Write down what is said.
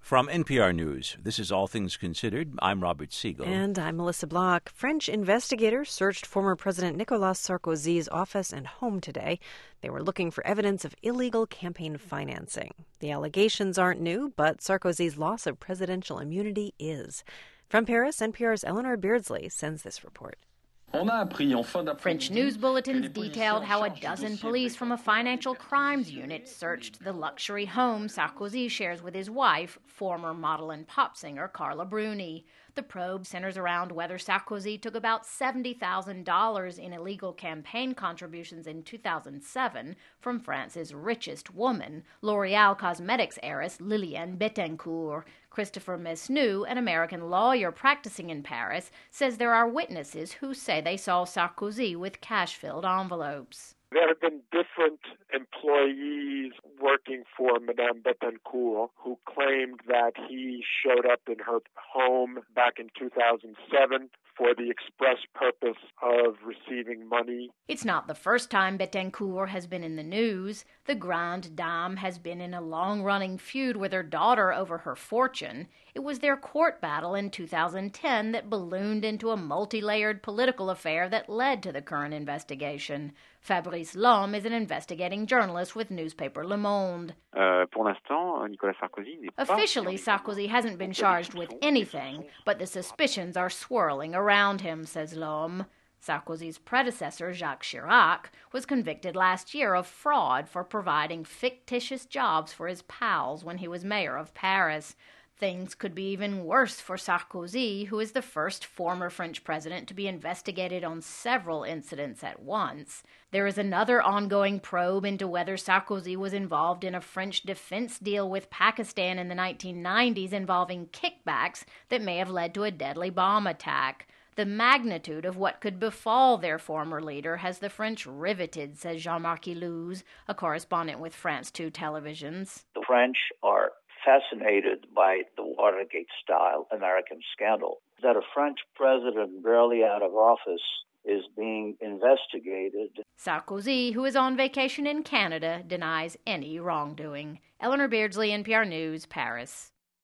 From NPR News, this is All Things Considered. I'm Robert Siegel. And I'm Melissa Block. French investigators searched former President Nicolas Sarkozy's office and home today. They were looking for evidence of illegal campaign financing. The allegations aren't new, but Sarkozy's loss of presidential immunity is. From Paris, NPR's Eleanor Beardsley sends this report. French news bulletins detailed how a dozen police from a financial crimes unit searched the luxury home Sarkozy shares with his wife, former model and pop singer Carla Bruni. The probe centers around whether Sarkozy took about $70,000 in illegal campaign contributions in 2007 from France's richest woman, L'Oréal Cosmetics heiress Liliane Bettencourt. Christopher Mesnu, an American lawyer practicing in Paris, says there are witnesses who say they saw Sarkozy with cash-filled envelopes. There have been different employees working for Madame Bettencourt who claimed that he showed up in her home back in 2007 for the express purpose of receiving money. It's not the first time Bettencourt has been in the news. The Grande Dame has been in a long-running feud with her daughter over her fortune. It was their court battle in 2010 that ballooned into a multi-layered political affair that led to the current investigation. Fabrice Lhomme is an investigating journalist with newspaper Le Monde. Officially, Sarkozy hasn't been charged with anything, but the suspicions are swirling around him, says Lhomme. Sarkozy's predecessor, Jacques Chirac, was convicted last year of fraud for providing fictitious jobs for his pals when he was mayor of Paris. Things could be even worse for Sarkozy, who is the first former French president to be investigated on several incidents at once. There is another ongoing probe into whether Sarkozy was involved in a French defense deal with Pakistan in the 1990s involving kickbacks that may have led to a deadly bomb attack. The magnitude of what could befall their former leader has the French riveted, says Jean-Marc Illouz, a correspondent with France 2 televisions. The French are fascinated by the Watergate-style American scandal. That a French president barely out of office is being investigated. Sarkozy, who is on vacation in Canada, denies any wrongdoing. Eleanor Beardsley, NPR News, Paris.